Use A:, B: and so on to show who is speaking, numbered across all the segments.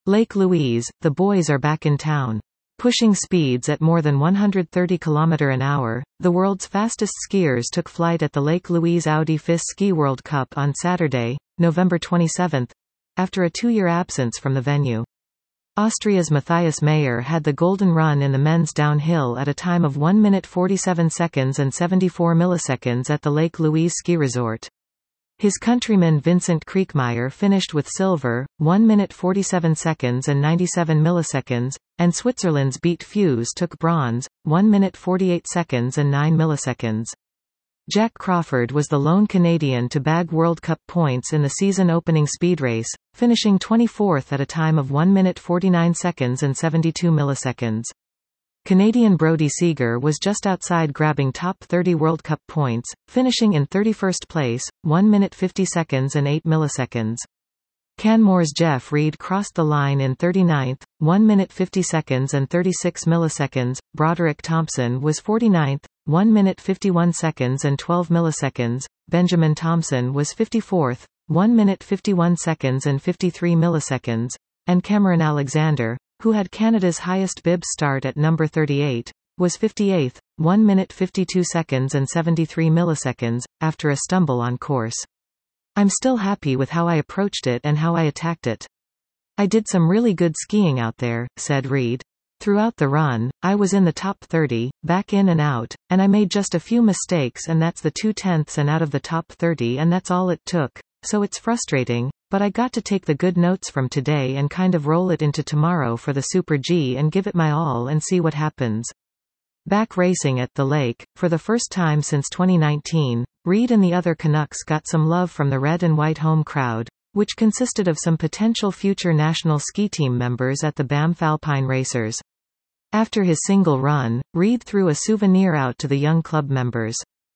A: Lake Louise, the boys are back in town. Pushing speeds at more than 130 km an hour, the world's fastest skiers took flight at the Lake Louise Audi FIS Ski World Cup on Saturday, November 27, after a 2-year absence from the venue. Austria's Matthias Mayer had the golden run in the men's downhill at a time of 1 minute 47 seconds and 74 milliseconds at the Lake Louise ski resort. His countryman Vincent Kriechmeier finished with silver, 1 minute 47 seconds and 97 milliseconds, and Switzerland's Beat Fuse took bronze, 1 minute 48 seconds and 9 milliseconds. Jack Crawford was the lone Canadian to bag World Cup points in the season-opening speed race, finishing 24th at a time of 1 minute 49 seconds and 72 milliseconds. Canadian Brody Seeger was just outside grabbing top 30 World Cup points, finishing in 31st place, 1 minute 50 seconds and 8 milliseconds. Canmore's Jeff Reed crossed the line in 39th, 1 minute 50 seconds and 36 milliseconds. Broderick Thompson was 49th, 1 minute 51 seconds and 12 milliseconds. Benjamin Thompson was 54th, 1 minute 51 seconds and 53 milliseconds. And Cameron Alexander, who had Canada's highest bib start at number 38, was 58th, 1 minute 52 seconds and 73 milliseconds, after a stumble on course. I'm still happy with how I approached it and how I attacked it. I did some really good skiing out there, said Reed. Throughout the run, I was in the top 30, back in and out, and I made just a few mistakes and that's the 2/10 and out of the top 30 and that's all it took, so it's frustrating. But I got to take the good notes from today and kind of roll it into tomorrow for the Super G and give it my all and see what happens. Back racing at the lake, for the first time since 2019, Reed and the other Canucks got some love from the red and white home crowd, which consisted of some potential future national ski team members at the Banff Alpine Racers. After his single run, Reed threw a souvenir out to the young club members.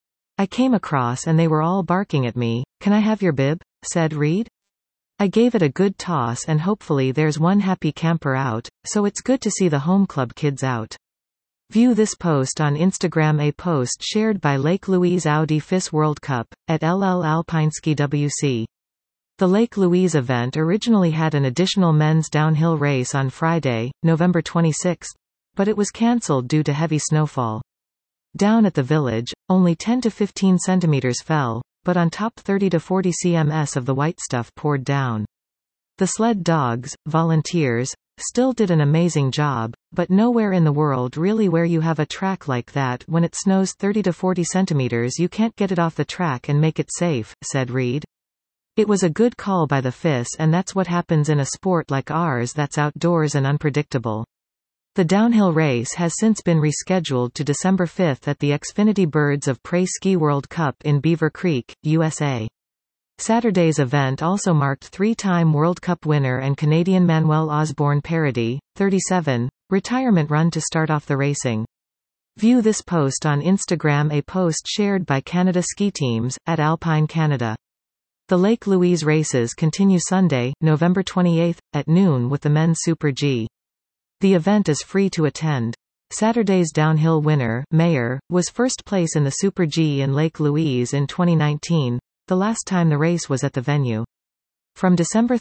A: I came across and they were all barking at me, "Can I have your bib?" said Reed. I gave it a good toss and hopefully there's one happy camper out, so it's good to see the home club kids out. View this post on Instagram. A post shared by Lake Louise Audi FIS World Cup, at LL Alpineski WC. The Lake Louise event originally had an additional men's downhill race on Friday, November 26, but it was cancelled due to heavy snowfall. Down at the village, only 10 to 15 centimeters fell, but on top 30 to 40 cms of the white stuff poured down. The sled dogs, volunteers, still did an amazing job, but nowhere in the world really where you have a track like that when it snows 30 to 40 centimeters you can't get it off the track and make it safe, said Reed. It was a good call by the FIS and that's what happens in a sport like ours that's outdoors and unpredictable. The downhill race has since been rescheduled to December 5 at the Xfinity Birds of Prey Ski World Cup in Beaver Creek, USA. Saturday's event also marked 3-time World Cup winner and Canadian Manuel Osborne Paradis, 37, retirement run to start off the racing. View this post on Instagram. A post shared by Canada Ski Teams, at Alpine Canada. The Lake Louise races continue Sunday, November 28, at noon with the men's Super G. The event is free to attend. Saturday's downhill winner, Mayer, was first place in the Super G in Lake Louise in 2019, the last time the race was at the venue. From December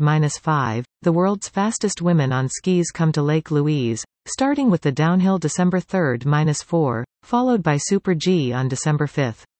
A: 3-5, the world's fastest women on skis come to Lake Louise, starting with the downhill December 3-4, followed by Super G on December 5.